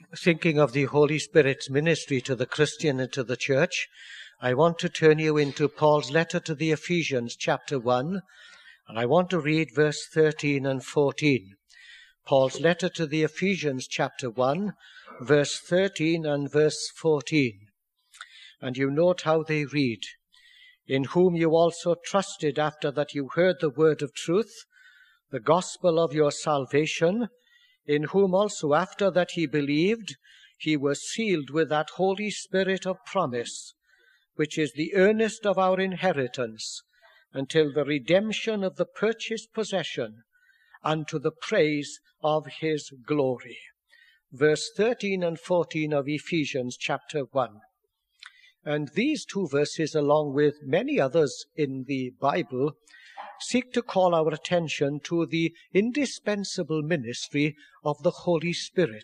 thinking of the Holy Spirit's ministry to the Christian and to the church, I want to turn you into Paul's letter to the Ephesians, chapter 1, and I want to read verse 13 and 14. Paul's letter to the Ephesians, chapter 1, verse 13 and verse 14. And you note how they read, "In whom you also trusted after that you heard the word of truth, the gospel of your salvation, in whom also after that he believed, he was sealed with that Holy Spirit of promise, which is the earnest of our inheritance, until the redemption of the purchased possession, unto the praise of his glory." Verse 13 and 14 of Ephesians chapter 1. And these two verses, along with many others in the Bible, seek to call our attention to the indispensable ministry of the Holy Spirit.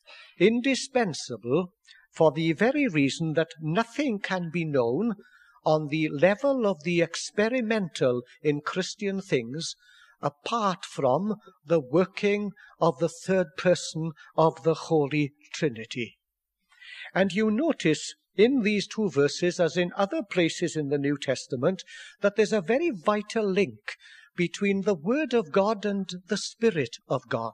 Indispensable for the very reason that nothing can be known on the level of the experimental in Christian things apart from the working of the third person of the Holy Trinity. And you notice in these two verses, as in other places in the New Testament, that there's a very vital link between the Word of God and the Spirit of God.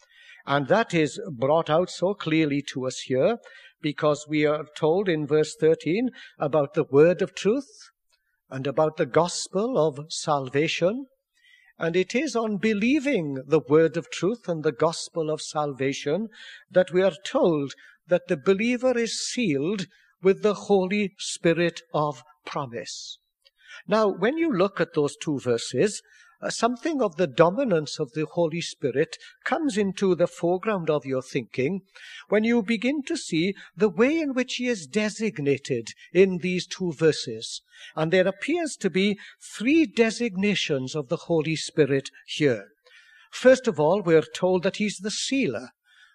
And that is brought out so clearly to us here, because we are told in verse 13 about the word of truth and about the gospel of salvation. And it is on believing the word of truth and the gospel of salvation that we are told that the believer is sealed with the Holy Spirit of promise. Now, when you look at those two verses, something of the dominance of the Holy Spirit comes into the foreground of your thinking when you begin to see the way in which he is designated in these two verses. And there appears to be three designations of the Holy Spirit here. First of all, we're told that he's the sealer,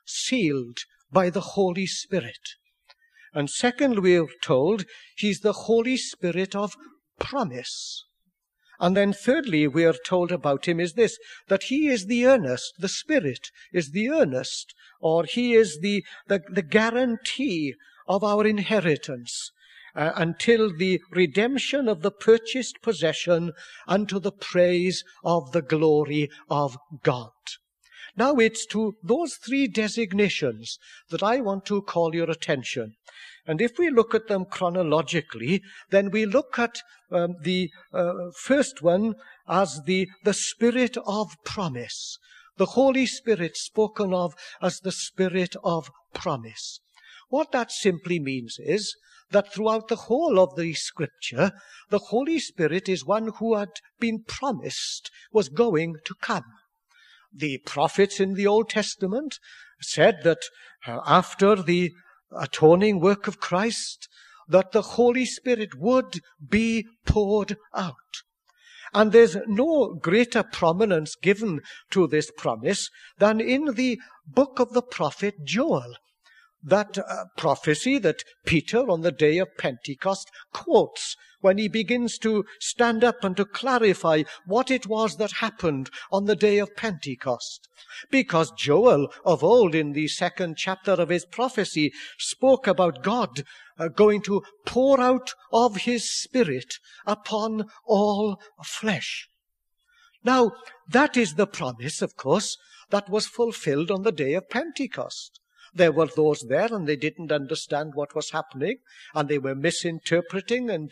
sealed by the Holy Spirit. And second, we're told he's the Holy Spirit of promise. And then thirdly, we are told about him is this, that he is the earnest, the Spirit is the earnest, or he is the guarantee of our inheritance until the redemption of the purchased possession unto the praise of the glory of God. Now it's to those three designations that I want to call your attention. And if we look at them chronologically, then we look at the first one as the Spirit of promise. The Holy Spirit spoken of as the Spirit of promise. What that simply means is that throughout the whole of the Scripture, the Holy Spirit is one who had been promised was going to come. The prophets in the Old Testament said that after the atoning work of Christ, that the Holy Spirit would be poured out. And there's no greater prominence given to this promise than in the book of the prophet Joel. That prophecy that Peter on the day of Pentecost quotes when he begins to stand up and to clarify what it was that happened on the day of Pentecost. Because Joel of old in the second chapter of his prophecy spoke about God going to pour out of his Spirit upon all flesh. Now, that is the promise, of course, that was fulfilled on the day of Pentecost. There were those there and they didn't understand what was happening and they were misinterpreting and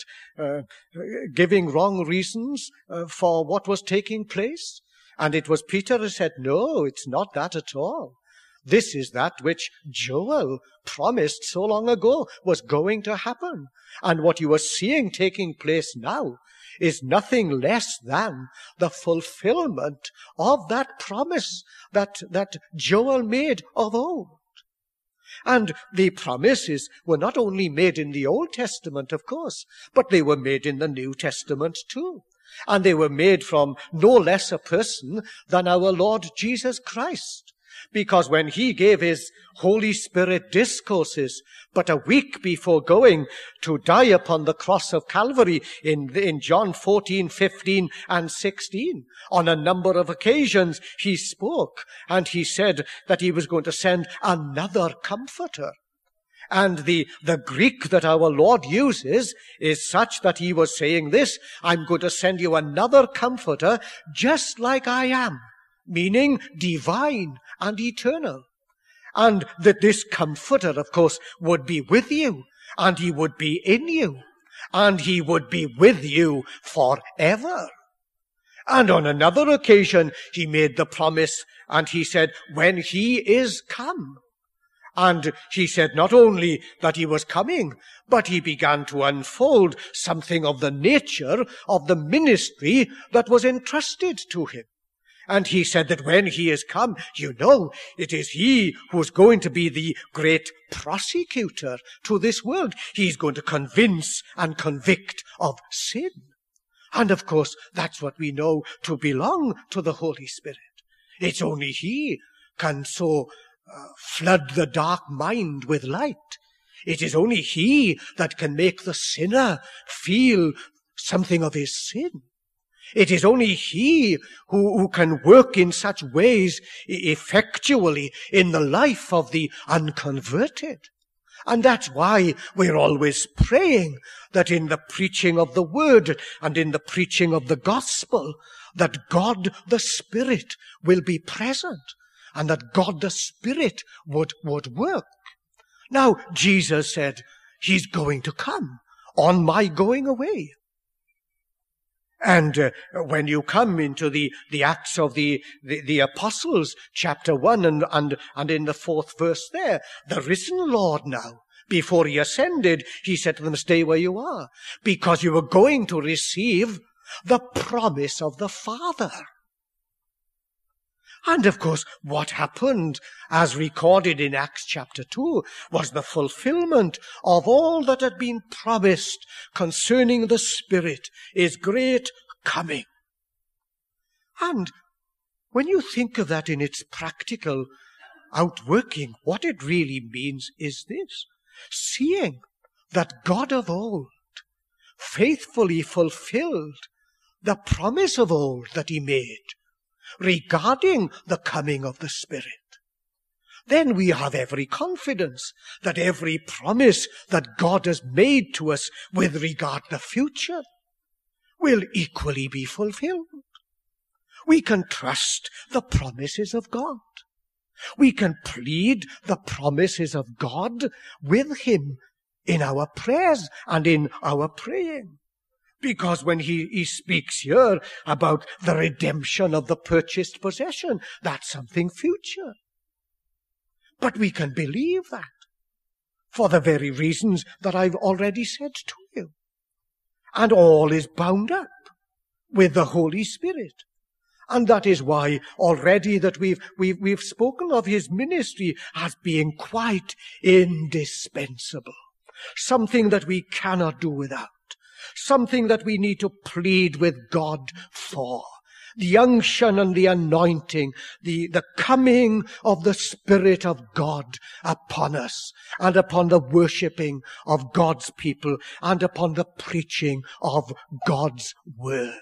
giving wrong reasons for what was taking place. And it was Peter who said, no, it's not that at all. This is that which Joel promised so long ago was going to happen. And what you are seeing taking place now is nothing less than the fulfillment of that promise that Joel made of old. And the promises were not only made in the Old Testament, of course, but they were made in the New Testament too. And they were made from no less a person than our Lord Jesus Christ. because when he gave his Holy Spirit discourses but a week before going to die upon the cross of Calvary in John 14, 15 and 16, on a number of occasions he spoke and he said that he was going to send another comforter. And the Greek that our Lord uses is such that he was saying this: I'm going to send you another comforter just like I am, meaning divine and eternal. And that this comforter, of course, would be with you, and he would be in you, and he would be with you forever. And on another occasion, he made the promise, and he said, when he is come. And he said not only that he was coming, but he began to unfold something of the nature of the ministry that was entrusted to him. And he said that when he is come, it is he who's going to be the great prosecutor to this world. He's going to convince and convict of sin. And of course, that's what we know to belong to the Holy Spirit. It's only he can so flood the dark mind with light. It is only he that can make the sinner feel something of his sin. It is only he who can work in such ways effectually in the life of the unconverted. And that's why we're always praying that in the preaching of the word and in the preaching of the gospel, that God the Spirit will be present and that God the Spirit would work. Now, Jesus said, he's going to come on my going away. And when you come into the Acts of the Apostles, chapter 1 and in the 4th verse there, the risen Lord now, before he ascended, he said to them, stay where you are, because you are going to receive the promise of the Father. And of course, what happened, as recorded in Acts chapter 2, was the fulfillment of all that had been promised concerning the Spirit, his great coming. And when you think of that in its practical outworking, what it really means is this: seeing that God of old faithfully fulfilled the promise of old that he made regarding the coming of the Spirit, then we have every confidence that every promise that God has made to us with regard to the future will equally be fulfilled. We can trust the promises of God. We can plead the promises of God with him in our prayers and in our praying. Because when he speaks here about the redemption of the purchased possession, that's something future. But we can believe that for the very reasons that I've already said to you. And all is bound up with the Holy Spirit. And that is why already that we've spoken of his ministry as being quite indispensable. Something that we cannot do without. Something that we need to plead with God for. The unction and the anointing, the coming of the Spirit of God upon us, and upon the worshipping of God's people, and upon the preaching of God's word.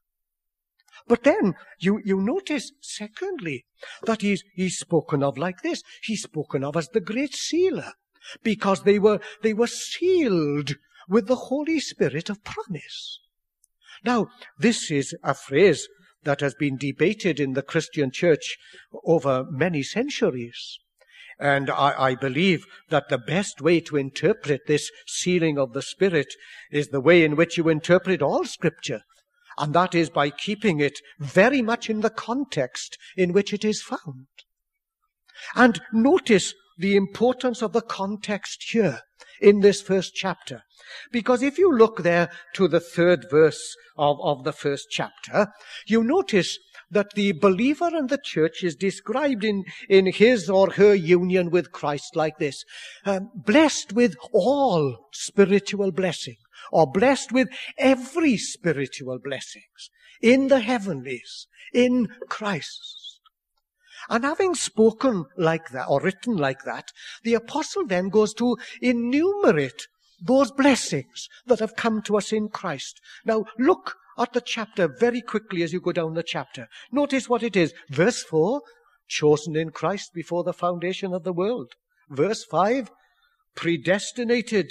But then you notice, secondly, that he's spoken of like this. He's spoken of as the great sealer, because they were sealed with the Holy Spirit of promise. Now, this is a phrase that has been debated in the Christian church over many centuries. And I believe that the best way to interpret this sealing of the Spirit is the way in which you interpret all Scripture. And that is by keeping it very much in the context in which it is found. And notice the importance of the context here in this first chapter. Because if you look there to the 3rd verse of the first chapter, you notice that the believer and the church is described in his or her union with Christ like this: blessed with all spiritual blessing, or blessed with every spiritual blessings in the heavenlies, in Christ. And having spoken like that, or written like that, the apostle then goes to enumerate those blessings that have come to us in Christ. Now, look at the chapter very quickly as you go down the chapter. Notice what it is. Verse 4, chosen in Christ before the foundation of the world. Verse 5, predestinated.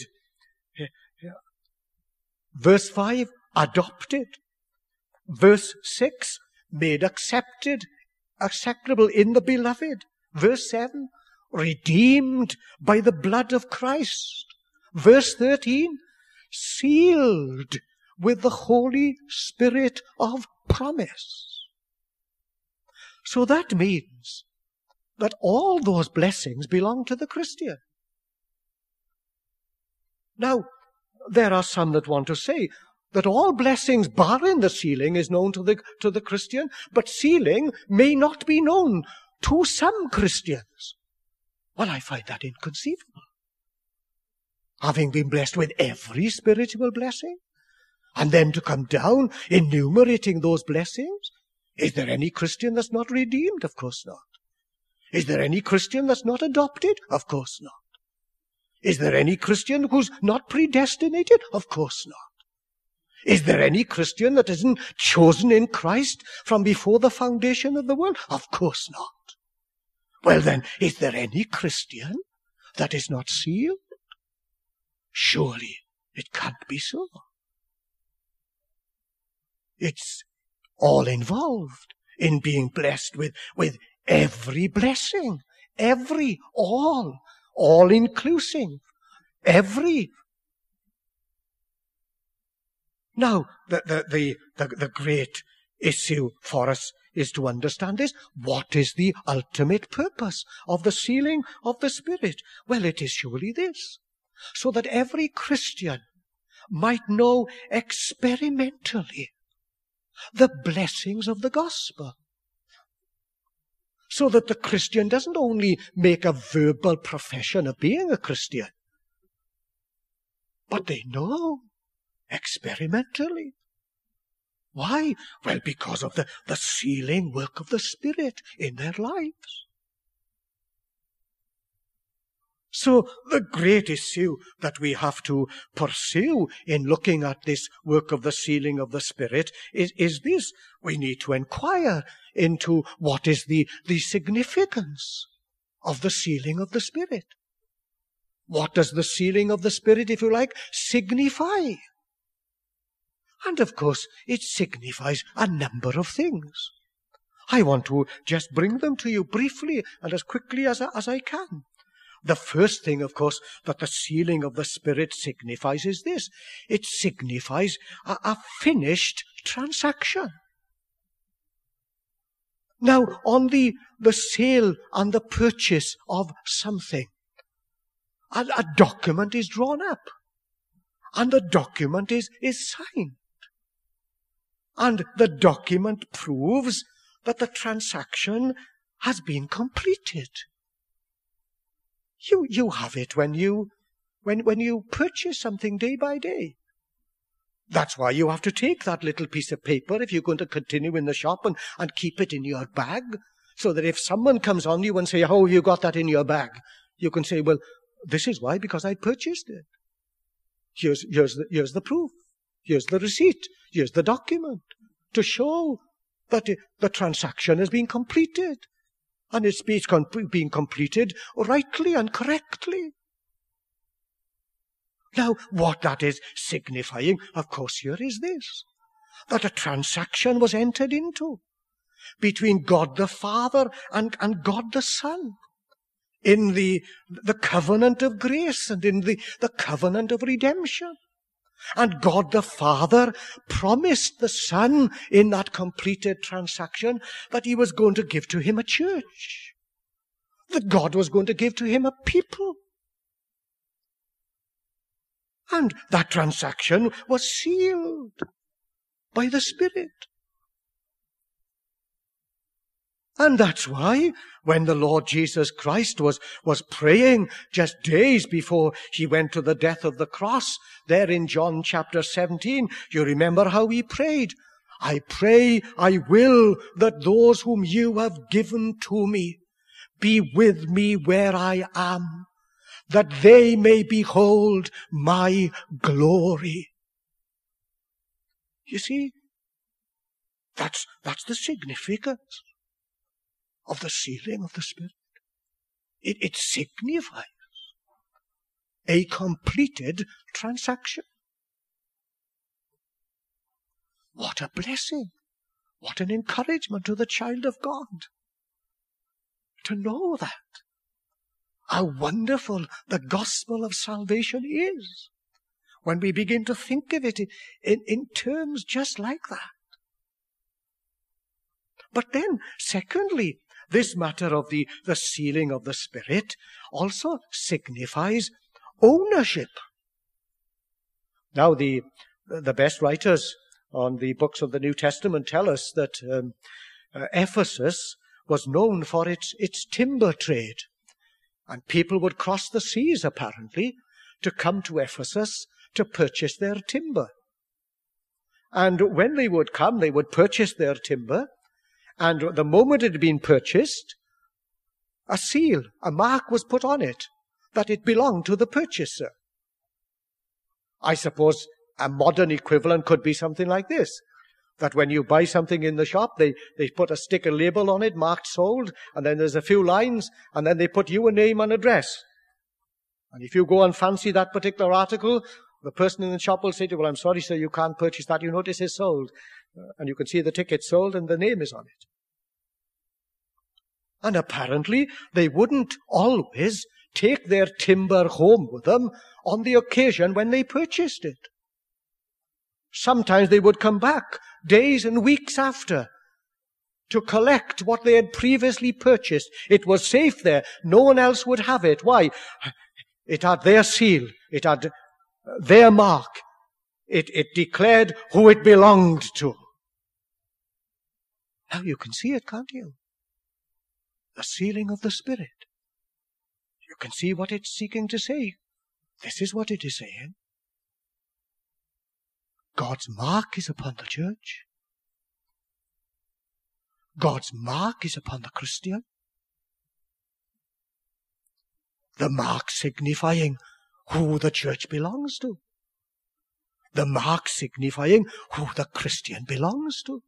Verse 5, adopted. Verse 6, made acceptable in the beloved. Verse 7, redeemed by the blood of Christ. Verse 13, sealed with the Holy Spirit of promise. So that means that all those blessings belong to the Christian. Now, there are some that want to say that all blessings barring the sealing is known to the Christian, but sealing may not be known to some Christians. Well, I find that inconceivable. Having been blessed with every spiritual blessing, and then to come down enumerating those blessings, is there any Christian that's not redeemed? Of course not. Is there any Christian that's not adopted? Of course not. Is there any Christian who's not predestinated? Of course not. Is there any Christian that isn't chosen in Christ from before the foundation of the world? Of course not. Well then, is there any Christian that is not sealed? Surely it can't be so. It's all involved in being blessed with every blessing, all inclusive, every. Now, the great issue for us is to understand this. What is the ultimate purpose of the sealing of the Spirit? Well, it is surely this, so that every Christian might know experimentally the blessings of the gospel. So that the Christian doesn't only make a verbal profession of being a Christian, but they know experimentally. Why? Well, because of the sealing work of the Spirit in their lives. So the great issue that we have to pursue in looking at this work of the sealing of the Spirit is this. We need to inquire into what is the significance of the sealing of the Spirit. What does the sealing of the Spirit, if you like, signify? And of course, it signifies a number of things. I want to just bring them to you briefly and as quickly as I can. The first thing, of course, that the sealing of the Spirit signifies is this. It signifies a finished transaction. Now, on the sale and the purchase of something, a document is drawn up, and the document is signed. And the document proves that the transaction has been completed. You have it when you purchase something day by day. That's why you have to take that little piece of paper if you're going to continue in the shop and keep it in your bag, so that if someone comes on you and say, "How have you got that in your bag?" you can say, "Well, this is why, because I purchased it. Here's the proof. Here's the receipt. Here's the document to show that the transaction has been completed. And it's being completed rightly and correctly." Now, what that is signifying, of course, here is this. That a transaction was entered into between God the Father and God the Son in the covenant of grace and in the covenant of redemption. And God the Father promised the Son in that completed transaction that he was going to give to him a church. That God was going to give to him a people. And that transaction was sealed by the Spirit. And that's why when the Lord Jesus Christ was praying just days before he went to the death of the cross, there in John chapter 17, you remember how he prayed. I pray, I will that those whom you have given to me be with me where I am, that they may behold my glory. You see, that's the significance of the sealing of the Spirit. It signifies a completed transaction. What a blessing. What an encouragement to the child of God to know that. How wonderful the gospel of salvation is when we begin to think of it in terms just like that. But then, secondly, this matter of the sealing of the Spirit also signifies ownership. Now, the best writers on the books of the New Testament tell us that Ephesus was known for its timber trade. And people would cross the seas, apparently, to come to Ephesus to purchase their timber. And when they would come, they would purchase their timber, and the moment it had been purchased, a seal, a mark was put on it, that it belonged to the purchaser. I suppose a modern equivalent could be something like this, that when you buy something in the shop, they put a sticker label on it, marked sold, and then there's a few lines, and then they put you a name and address. And if you go and fancy that particular article, the person in the shop will say to you, well, I'm sorry, sir, you can't purchase that. You notice it's sold. And you can see the ticket sold and the name is on it. And apparently, they wouldn't always take their timber home with them on the occasion when they purchased it. Sometimes they would come back days and weeks after to collect what they had previously purchased. It was safe there. No one else would have it. Why? It had their seal. It had their mark. It declared who it belonged to. Now you can see it, can't you? The sealing of the Spirit. You can see what it's seeking to say. This is what it is saying. God's mark is upon the church. God's mark is upon the Christian. The mark signifying who the church belongs to. The mark signifying who the Christian belongs to.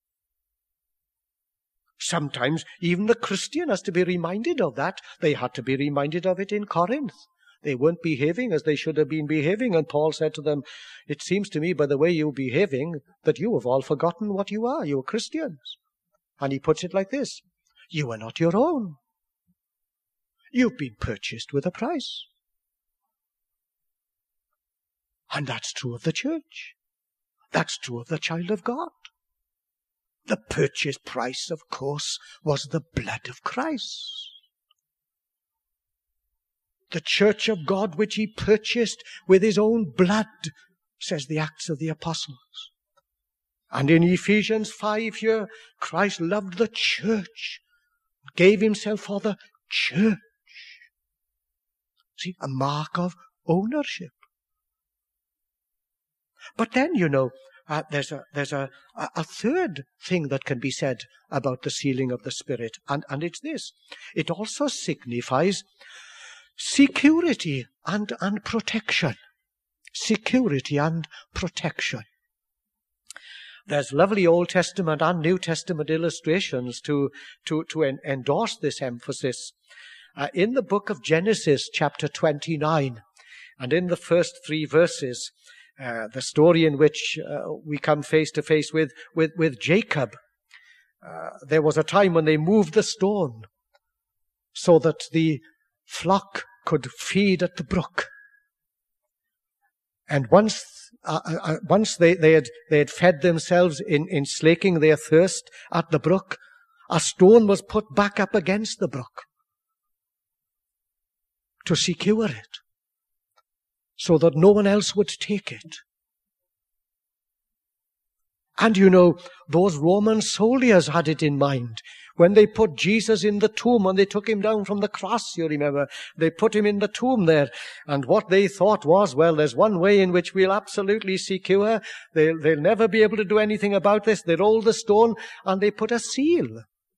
Sometimes even the Christian has to be reminded of that. They had to be reminded of it in Corinth. They weren't behaving as they should have been behaving, and Paul said to them, it seems to me by the way you're behaving that you have all forgotten what you are. You are Christians. And he puts it like this: you are not your own. You've been purchased with a price. And that's true of the church. That's true of the child of God. The purchase price, of course, was the blood of Christ. The church of God which he purchased with his own blood, says the Acts of the Apostles. And in Ephesians 5 here, Christ loved the church, gave himself for the church. See, a mark of ownership. But then, there's a third thing that can be said about the sealing of the Spirit, and it's this. It also signifies security and protection. Security and protection. There's lovely Old Testament and New Testament illustrations to endorse this emphasis. In the book of Genesis, chapter 29, and in the first 3 verses, the story in which we come face to face with Jacob. There was a time when they moved the stone so that the flock could feed at the brook. And once they had fed themselves in slaking their thirst at the brook, a stone was put back up against the brook to secure it, so that no one else would take it. And you know, those Roman soldiers had it in mind. When they put Jesus in the tomb and they took him down from the cross, you remember, they put him in the tomb there. And what they thought was, well, there's one way in which we'll absolutely secure. They'll never be able to do anything about this. They rolled the stone and they put a seal.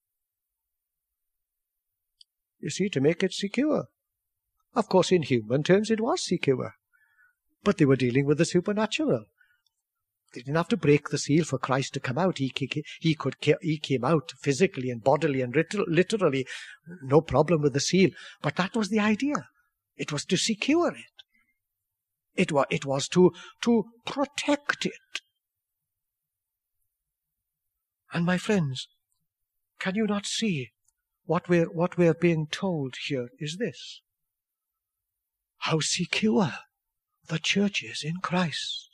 You see, to make it secure. Of course, in human terms, it was secure. But they were dealing with the supernatural. They didn't have to break the seal for Christ to come out. He came out physically and bodily and literally. No problem with the seal. But that was the idea. It was to secure it. It was to protect it. And my friends, can you not see what we're being told here is this? How secure the church is in Christ.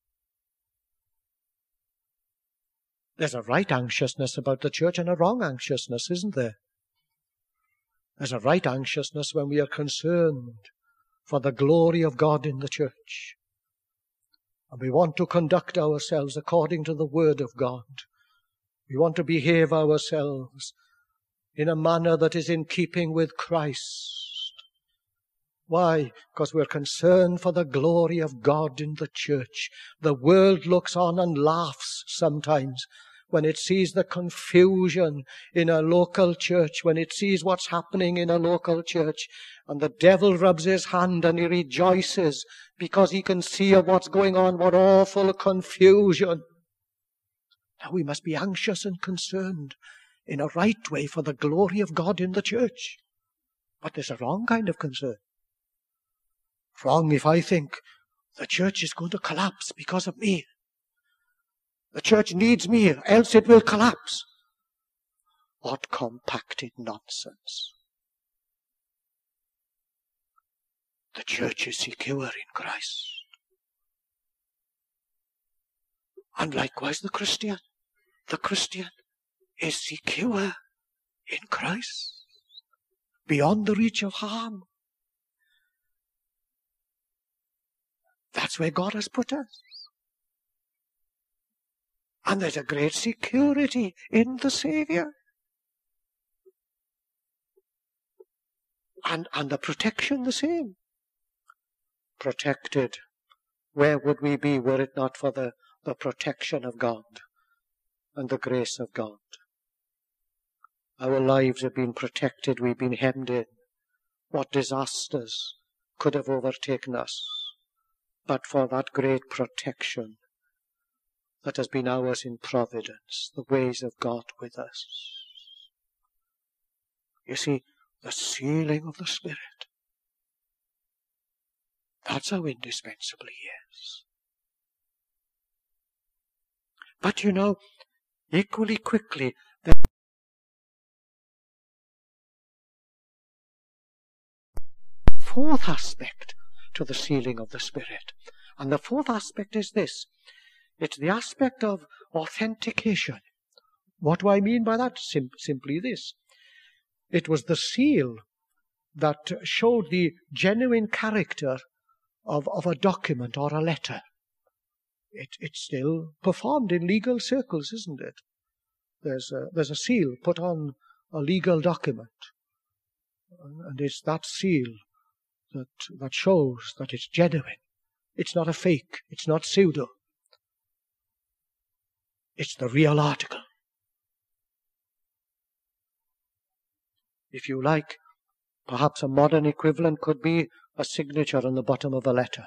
There's a right anxiousness about the church and a wrong anxiousness, isn't there? There's a right anxiousness when we are concerned for the glory of God in the church. And we want to conduct ourselves according to the Word of God. We want to behave ourselves in a manner that is in keeping with Christ. Why? Because we're concerned for the glory of God in the church. The world looks on and laughs sometimes when it sees the confusion in a local church, when it sees what's happening in a local church. And the devil rubs his hand and he rejoices because he can see what's going on, what awful confusion. Now we must be anxious and concerned in a right way for the glory of God in the church. But there's a wrong kind of concern. Wrong if I think the church is going to collapse because of me. The church needs me, else it will collapse. What compacted nonsense. The church is secure in Christ. And likewise the Christian. The Christian is secure in Christ. Beyond the reach of harm. That's where God has put us. And there's a great security in the Savior. And the protection the same. Protected. Where would we be were it not for the protection of God and the grace of God? Our lives have been protected. We've been hemmed in. What disasters could have overtaken us but for that great protection that has been ours in providence, the ways of God with us. You see, the sealing of the Spirit. That's how indispensable He is. But you know, equally quickly, the fourth aspect to the sealing of the Spirit. And the fourth aspect is this. It's the aspect of authentication. What do I mean by that? Simply this. It was the seal that showed the genuine character of a document or a letter. It's still performed in legal circles, isn't it? There's a seal put on a legal document. And it's that seal that shows that it's genuine. It's not a fake. It's not pseudo. It's the real article. If you like, perhaps a modern equivalent could be a signature on the bottom of a letter.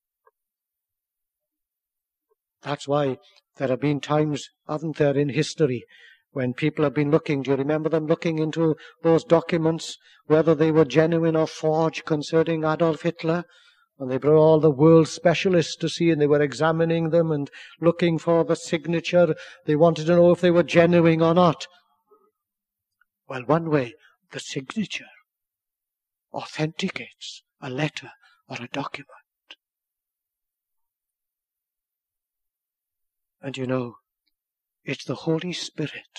That's why there have been times, haven't there, in history, when people have been looking, do you remember them looking into those documents, whether they were genuine or forged concerning Adolf Hitler? And they brought all the world specialists to see, and they were examining them and looking for the signature. They wanted to know if they were genuine or not. Well, one way, the signature authenticates a letter or a document. And you know, it's the Holy Spirit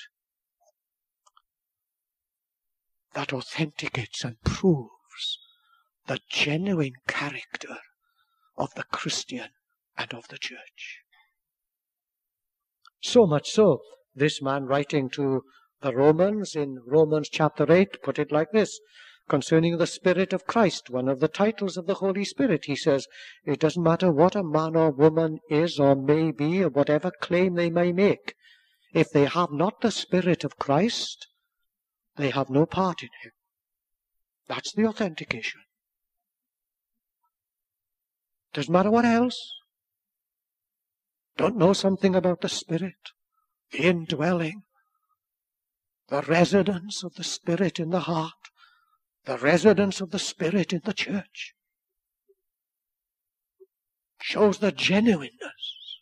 that authenticates and proves the genuine character of the Christian and of the church. So much so, this man writing to the Romans in Romans chapter 8 put it like this, concerning the Spirit of Christ, one of the titles of the Holy Spirit. He says, it doesn't matter what a man or woman is or may be, or whatever claim they may make. If they have not the Spirit of Christ, they have no part in him. That's the authentication. Doesn't matter what else. Don't know something about the Spirit, the indwelling, the residence of the Spirit in the heart, the residence of the Spirit in the church. Shows the genuineness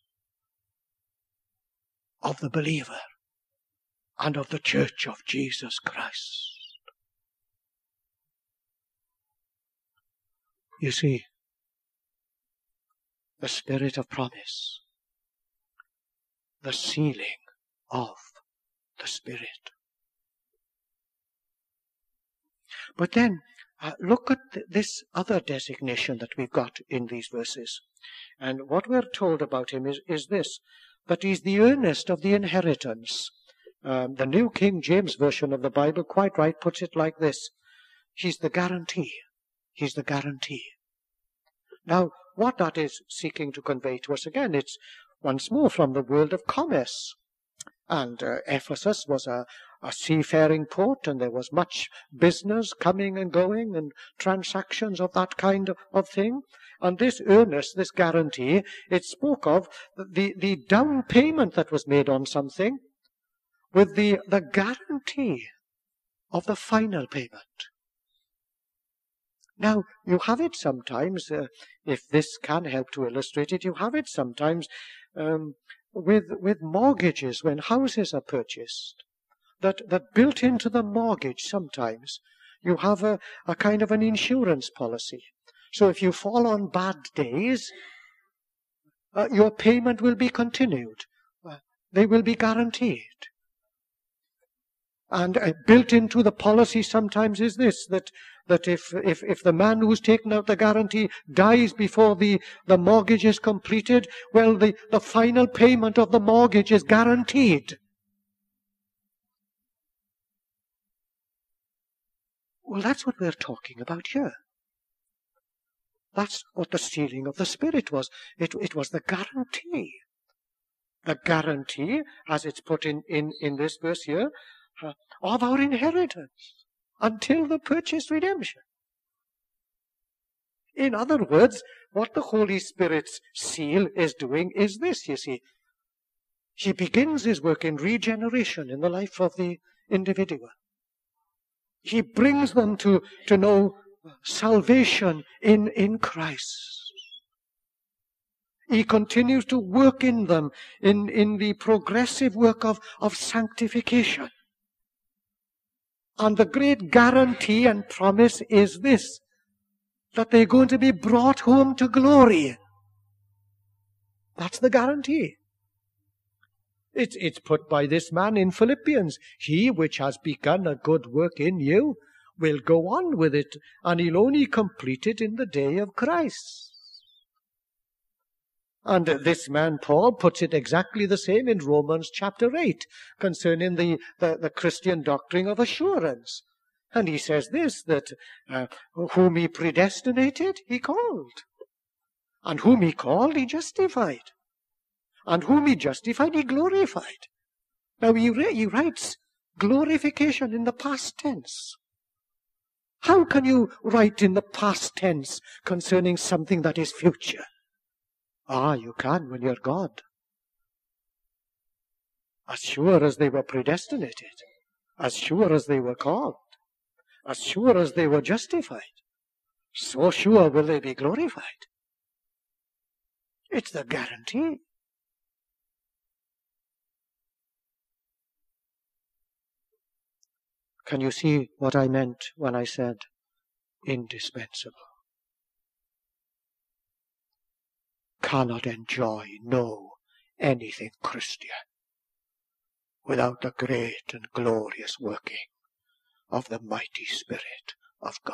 of the believer and of the church of Jesus Christ. You see, the Spirit of promise, the sealing of the Spirit. But then, look at this other designation that we've got in these verses. And what we're told about him is this, that he's the earnest of the inheritance. The New King James Version of the Bible, quite right, puts it like this. He's the guarantee. He's the guarantee. Now, what that is seeking to convey to us again, it's once more from the world of commerce. And Ephesus was a seafaring port, and there was much business coming and going and transactions of that kind of thing. And this earnest, this guarantee, it spoke of the down payment that was made on something with the guarantee of the final payment. Now, you have it sometimes, if this can help to illustrate it, you have it sometimes with mortgages when houses are purchased. That built into the mortgage sometimes, you have a kind of an insurance policy. So if you fall on bad days, your payment will be continued. They will be guaranteed. And built into the policy sometimes is this, that if the man who's taken out the guarantee dies before the mortgage is completed, well, the final payment of the mortgage is guaranteed. Well, that's what we're talking about here. That's what the sealing of the Spirit was. It was the guarantee. The guarantee, as it's put in this verse here, of our inheritance until the purchased redemption. In other words, what the Holy Spirit's seal is doing is this, you see. He begins his work in regeneration in the life of the individual. He brings them to know salvation in Christ. He continues to work in them in the progressive work of sanctification. And the great guarantee and promise is this, that they're going to be brought home to glory. That's the guarantee. It's put by this man in Philippians. He which has begun a good work in you will go on with it, and he'll only complete it in the day of Christ. And this man, Paul, puts it exactly the same in Romans chapter 8, concerning the Christian doctrine of assurance. And he says this, that whom he predestinated, he called. And whom he called, he justified. And whom he justified, he glorified. Now he writes glorification in the past tense. How can you write in the past tense concerning something that is future? You can when you're God. As sure as they were predestinated, as sure as they were called, as sure as they were justified, so sure will they be glorified. It's the guarantee. Can you see what I meant when I said indispensable? Cannot enjoy, know anything Christian without the great and glorious working of the mighty Spirit of God.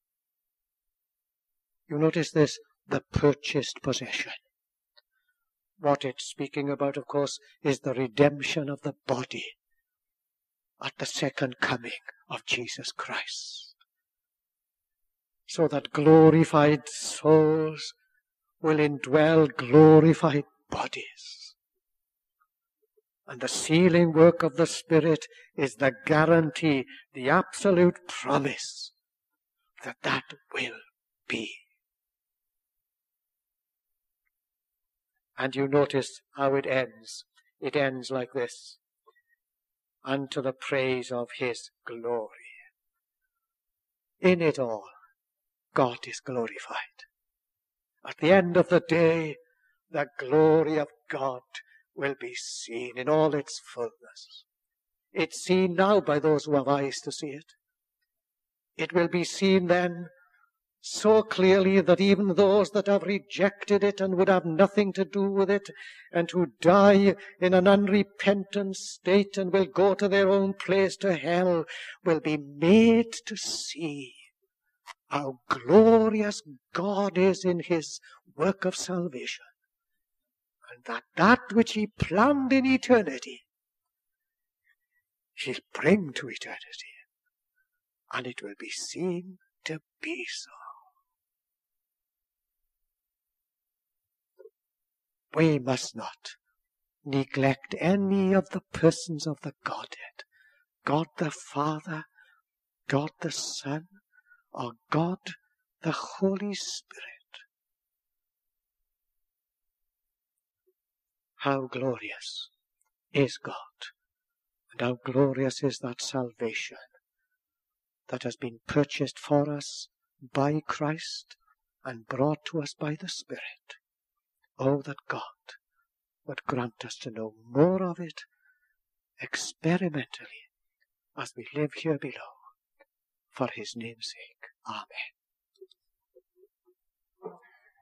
You notice this, the purchased possession. What it's speaking about, of course, is the redemption of the body at the second coming of Jesus Christ, so that glorified souls will indwell glorified bodies. And the sealing work of the Spirit is the guarantee, the absolute promise that that will be. And you notice how it ends. It ends like this: unto the praise of his glory. In it all, God is glorified. At the end of the day, the glory of God will be seen in all its fullness. It's seen now by those who have eyes to see it. It will be seen then so clearly that even those that have rejected it and would have nothing to do with it, and who die in an unrepentant state and will go to their own place, to hell, will be made to see how glorious God is in his work of salvation, and that that which he planned in eternity, he'll bring to eternity, and it will be seen to be so. We must not neglect any of the persons of the Godhead, God the Father, God the Son, or God the Holy Spirit. How glorious is God, and how glorious is that salvation that has been purchased for us by Christ and brought to us by the Spirit. Oh, that God would grant us to know more of it experimentally as we live here below, for his name's sake. Amen.